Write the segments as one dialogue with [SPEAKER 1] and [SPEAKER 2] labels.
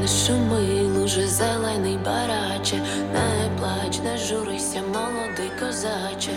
[SPEAKER 1] шуми, лужи, зелений бараче, не плач, не журися, молодий козаче.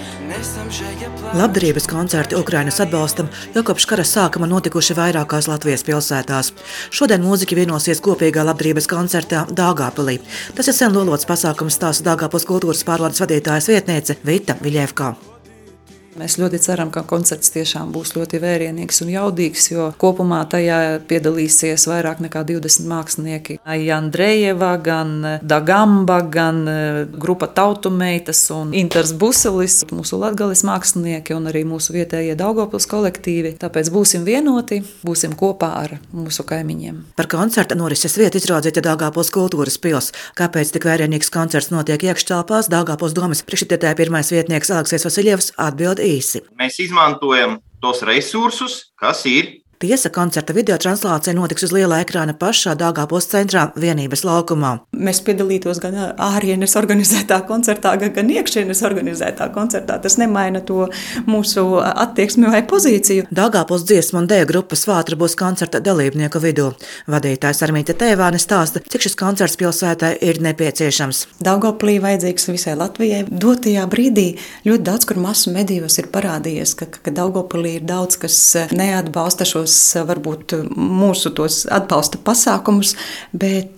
[SPEAKER 2] Labdarības koncerti Ukrainas atbalstam jau kopš kara sākuma notikuši vairākās Latvijas pilsētās. Šodien mūziķi vienosies kopīgā labdarības koncertā Daugavpilī. Tas ir sen lolots pasākums, stāsta Daugavpils kultūras pārvaldes vadītājas vietniece Vita Viļevka.
[SPEAKER 3] Mēs ļoti ceram, ka koncerts tiešām būs ļoti vērienīgs un jaudīgs, jo kopumā tajā piedalīsies vairāk nekā 20 mākslinieki. Gan Drejeva, gan Dagamba, gan grupa Tautumeitas un Inters Buselis, mūsu Latgales mākslinieki un arī mūsu vietējie Daugavpils kolektīvi. Tāpēc būsim vienoti, būsim kopā ar mūsu kaimiņiem.
[SPEAKER 2] Par koncerta norises vietu izraudzīta Daugavpils kultūras pils. Kāpēc tik vērienīgs koncerts notiek iekštelpās, Daugavpils domas priekšsēdētāja pirmais vietnieks Aleksejs Vasiljevs atbild īsi.
[SPEAKER 4] Mēs izmantojam tos resursus, kas ir.
[SPEAKER 2] Tiesa, koncerta videotranslācija notiks uz liela ekrāna pašā Daugavpils centrā Vienības laukumā.
[SPEAKER 3] Mēs piedalītos gan ārienes organizētā koncertā, gan iekšienes organizētā koncertā. Tas nemaina to mūsu attieksmi vai pozīciju.
[SPEAKER 2] Daugavpils dziesmu un deju grupas Vātra būs koncerta dalībnieku vidū. Vadītājs Armīte Tēvāne stāsta, cik šis koncerts pilsētai ir nepieciešams.
[SPEAKER 3] Daugavpilī vajadzīgs visai Latvijai. Dotajā brīdī ļoti daudz, kur masu medijos ir parādījies, ka Daugavpilī ir daudz, kas neatbalsta šos varbūt mūsu tos atbalsta pasākumus, bet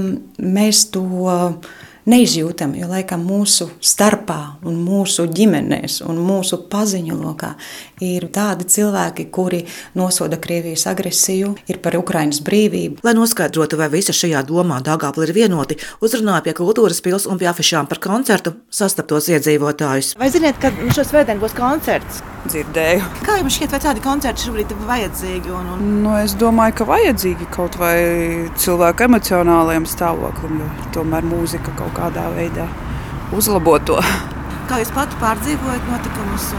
[SPEAKER 3] mēs to neizjūtam, jo laikam mūsu starpā un mūsu ģimenēs un mūsu paziņu lokā ir tādi cilvēki, kuri nosoda Krievijas agresiju, ir par Ukrainas brīvību.
[SPEAKER 2] Lai noskaidrotu, vai visi šajā domā Daugavpilī ir vienoti, uzrunāja pie kultūras pils un pie afišām par koncertu sastaptos iedzīvotājus.
[SPEAKER 5] Vai ziniet, ka šo svētdienu būs koncerts?
[SPEAKER 3] Dzirdēju.
[SPEAKER 5] Kā jums šķiet, vai tādi koncerti šobrīd ir vajadzīgi?
[SPEAKER 6] Es domāju, ka vajadzīgi kaut vai cilvēku emocionālajiem stāvoklim, jo tomēr mūzika kaut kādā veidā uzlabo to.
[SPEAKER 5] Kā jūs pati pārdzīvojat notikumus?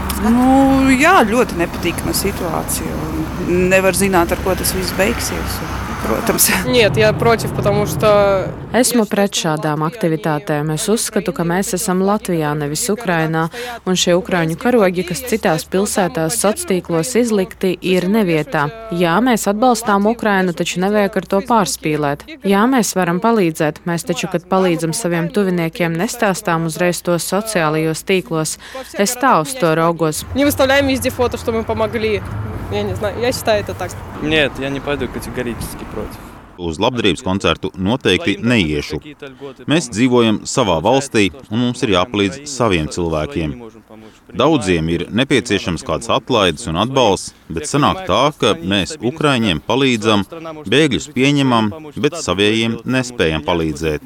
[SPEAKER 6] Jā, ļoti nepatīkama situācija. Nevar zināt, ar ko tas viss beigsies. Protams.
[SPEAKER 7] Нет, я против, потому что...
[SPEAKER 8] Esmu pret šādām aktivitātēm. Es uzskatu, ka mēs esam Latvijā, nevis Ukrainā, un šie ukraiņu karogi, kas citās pilsētās sociālos tīklos izlikti, ir nevietā. Jā, mēs atbalstām Ukrainu, taču nevajag ar to pārspīlēt. Jā, mēs varam palīdzēt. Mēs taču, kad palīdzam saviem tuviniekiem, nestāstām uzreiz tos sociālajos tīklos. Es tā uz to raugos.
[SPEAKER 7] Не выставляем везде фото, что мы помогли. Я не знаю, я считаю это так.
[SPEAKER 9] Нет, я не пойду категорически против.
[SPEAKER 10] Uz labdarības koncertu noteikti neiešu. Mēs dzīvojam savā valstī, un mums ir jāpalīdz saviem cilvēkiem. Daudziem ir nepieciešams kāds atlaides un atbalsts, bet sanāk tā, ka mēs Ukraiņiem palīdzam, bēgļus pieņemam, bet savējiem nespējam palīdzēt.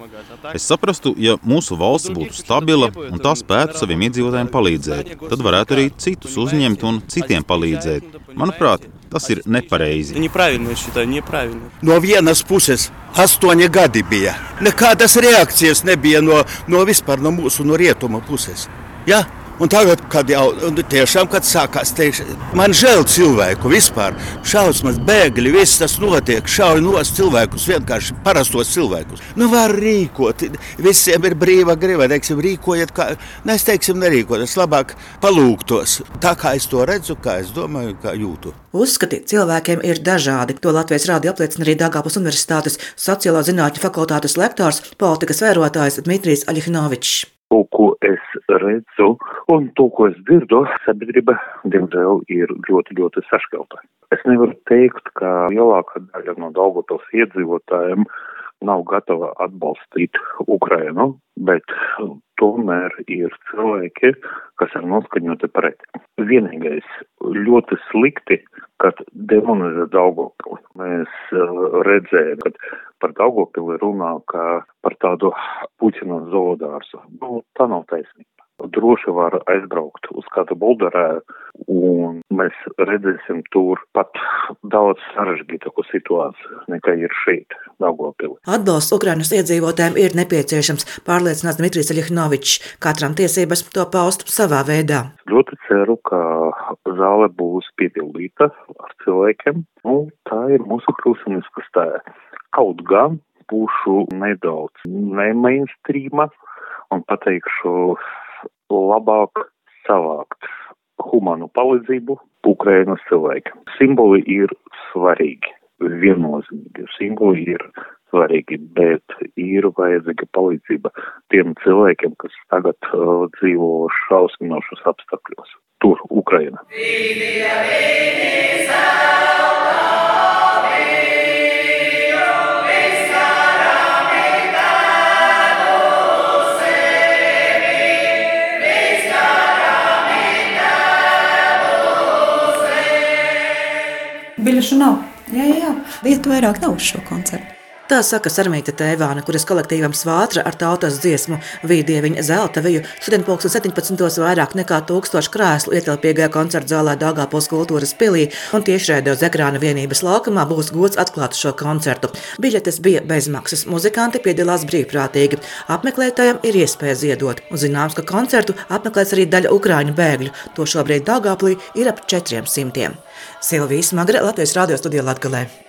[SPEAKER 10] Es saprastu, ja mūsu valsts būtu stabila un tā spētu saviem iedzīvotājiem palīdzēt, tad varētu arī citus uzņemt un citiem palīdzēt. Manuprāt, tas ir nepareizi.
[SPEAKER 9] Неправильно, я считаю, неправильно.
[SPEAKER 11] No vienas puses 8 gadi bija. Nekādas reakcijas nebija no vispār no mūsu no rietuma puses. Ja? Un tagad, kad jau tiešām, kad sākās tieši, man žēl cilvēku vispār, šausmas, bēgļi, viss tas notiek, šauj nos cilvēkus, vienkārši parastos cilvēkus. Var rīkot, visiem ir brīva griba, teiksim, rīkojiet, es teiksim, nerīkot, es labāk palūgtos, tā kā es to redzu, kā es domāju, kā jūtu.
[SPEAKER 2] Uzskati cilvēkiem ir dažādi. To Latvijas rādio apliecina arī Daugavpils Universitātes sociālo zinātņu fakultātes lektors, politikas vērotājs Dmitrijs Aļihnovičs.
[SPEAKER 12] To, ko es redzu un to, ko es dzirdu, sabiedrība, diemžēl, ir ļoti, ļoti sašķelta. Es nevaru teikt, ka lielākā daļa no Daugavpils iedzīvotājiem nav gatava atbalstīt Ukrainu, bet tomēr ir cilvēki, kas ir noskaņoti pret. Vienīgais ļoti slikti, kad demonizē Daugavpili. Mēs redzējām, kad par Daugavpili runā kā par tādu Putina zoodārzu. Tā nav taisnība. Droši var aizbraukt uz kādu bulderē, un mēs redzēsim tur pat daudz sarežģītāku situāciju nekā ir šeit, Daugavpilī.
[SPEAKER 2] Atbalsts Ukrainas iedzīvotājiem ir nepieciešams, pārliecināts Dmitrijs Aļihnovičs. Katram tiesības to paust savā veidā.
[SPEAKER 12] Ļoti ceru, ka zāle būs piepildīta ar cilvēkiem. Tā ir mūsu pilsoniskā stāja. Kaut gan būšu nedaudz nemainstreama un pateikšu labāk savākt humanu palīdzību Ukrainas cilvēkiem. Simboli ir svarīgi, viennozīmīgi. Simboli ir svarīgi, bet ir vajadzīga palīdzība tiem cilvēkiem, kas tagad dzīvo šausminošos apstākļos. Tur, Ukraina.
[SPEAKER 3] Biļešu nav. Jā. Vietu vairāk nav uz šo koncertu.
[SPEAKER 2] Tā saka Sarmīte Tēvāne, kuras kolektīvam Svātra ar tautas dziesmu Vīdieviņa Zeltaviju šodien pulksten 17. vairāk nekā 1000 krēslu ietilpīgajā koncerta zālē Daugavpils kultūras pilī un tiešraidē uz ekrāna vienības laukumā būs gods atklāt šo koncertu. Biļetes bija bezmaksas, muzikanti piedalās brīvprātīgi. Apmeklētājiem ir iespēja ziedot. Un zināms, ka koncertu apmeklēs arī daļa ukraiņu bēgļu. To šobrīd Daugavpilī ir ap 400. Silvija Smagre, Latvijas radio studijā Latgalē.